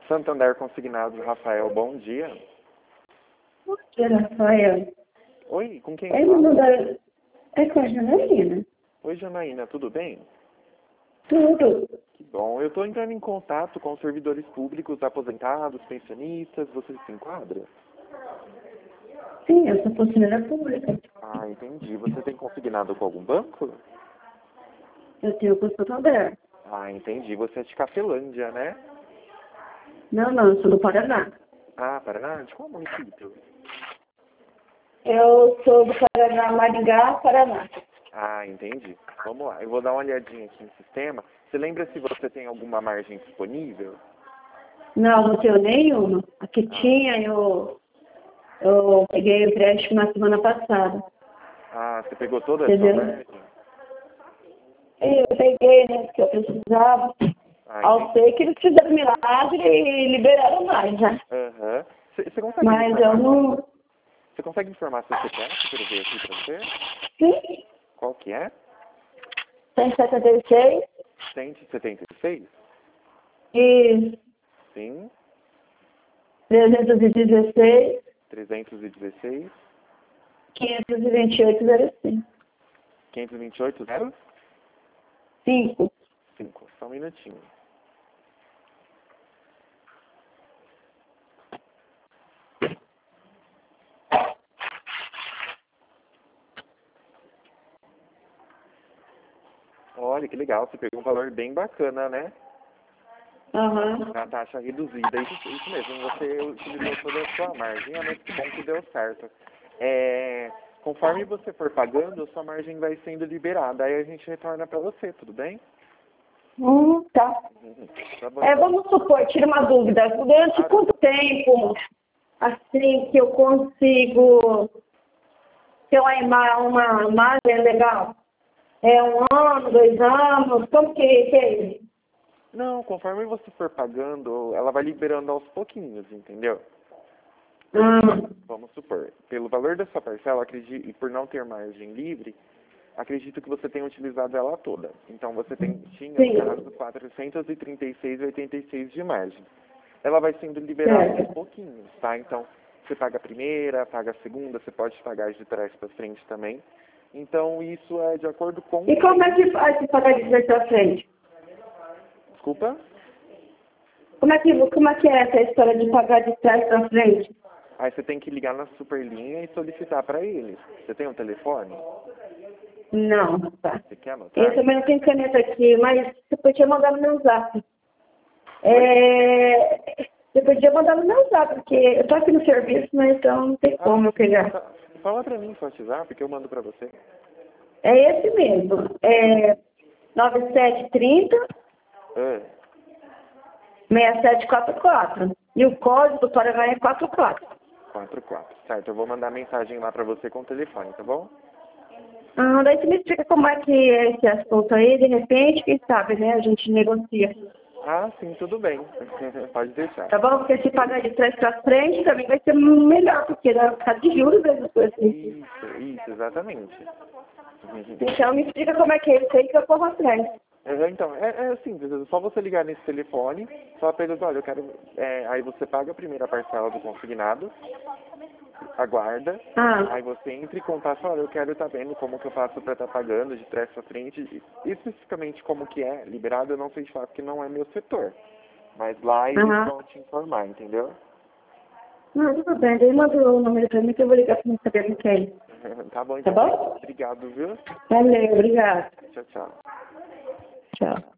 Santander Consignados, Rafael, bom dia. Bom dia, Rafael. Oi, com quem Ele fala? mandou... É com a Janaína. Oi, Janaína, tudo bem? Tudo. Que bom. Eu estou entrando em contato com os servidores públicos, aposentados, pensionistas. Você se enquadra? Sim, eu sou funcionária pública. Ah, entendi. Você tem consignado com algum banco? Eu tenho com o Santander. Ah, entendi. Você é de Cafelândia, né? Não, eu sou do Paraná. Ah, Paraná? De qual município? Eu sou do Paraná, Maringá, Paraná. Ah, entendi. Vamos lá. Eu vou dar uma olhadinha aqui no sistema. Você lembra se você tem alguma margem disponível? Não tenho nenhuma. A que Ah. tinha, eu peguei o empréstimo na semana passada. Ah, você pegou toda a sua Entendeu? margem? Eu peguei, né, porque eu precisava. Ah, Ao entendi. ser que eles fizeram milagre e liberaram mais, né? Aham. Você consegue me Mas informar? eu não... Você consegue informar seu CPF para eu ver aqui para você? Sim, Qual que é? 176 176? e Sim. 316, 316. 528, 05. 528, 0? 5. 5. Só um minutinho. Olha, que legal. Você pegou um valor bem bacana, né? Aham. A taxa reduzida. Isso mesmo. Você utilizou toda a sua margem. É muito bom que deu certo. Conforme você for pagando, a sua margem vai sendo liberada. Aí a gente retorna para você, tudo bem? Tá. Tá bom. Vamos supor, tira uma dúvida. Durante quanto tempo, assim, que eu consigo ter uma margem legal? É 1 ano, 2 anos? Como que é isso? Não, conforme você for pagando, ela vai liberando aos pouquinhos, entendeu? Vamos supor, pelo valor da sua parcela, acredito, e por não ter margem livre, acredito que você tenha utilizado ela toda. Então você tinha, no Sim. caso, 436,86 de margem. Ela vai sendo liberada Certo. aos pouquinhos, tá? Então, você paga a primeira, paga a segunda, você pode pagar de trás para frente também. Então, isso é de acordo com... E como é que faz de pagar de trás pra frente? Desculpa? Como é que é essa história de pagar de trás pra frente? Aí você tem que ligar na Superlinha e solicitar para eles. Você tem um telefone? Não, tá. Você quer anotar? Eu também não tenho caneta aqui, mas você podia mandar no meu zap. Você podia mandar no meu zap, porque eu tô aqui no serviço, mas então não tem como eu pegar. Fala pra mim seu WhatsApp que eu mando pra você. É esse mesmo. 9730 É, 6744. E o código do Paraná é 44. 44. Certo, eu vou mandar mensagem lá pra você com o telefone, tá bom? Daí você me explica como é que é esse assunto aí, de repente, quem sabe, né? A gente negocia. Ah, sim, tudo bem. Pode deixar. Tá bom? Porque se pagar de trás pra frente, também vai ser melhor, porque dá por causa de juros essas coisas assim. Isso, exatamente. Então me explica como é que é isso aí que eu corro atrás. Então, é simples, é só você ligar nesse telefone, só apenas, olha, eu quero... aí você paga a primeira parcela do consignado, aguarda, aí você entra em contato, olha, eu quero estar vendo como que eu faço para estar pagando de trás para frente, especificamente como que é liberado, eu não sei de fato, porque não é meu setor, mas lá eles vão te informar, entendeu? Não, tudo bem, daí manda o número pra mim que eu vou ligar pra mim saber o que é. Tá bom, Tá então. bom? Obrigado, viu? Valeu, obrigado. Tchau, tchau. Tchau.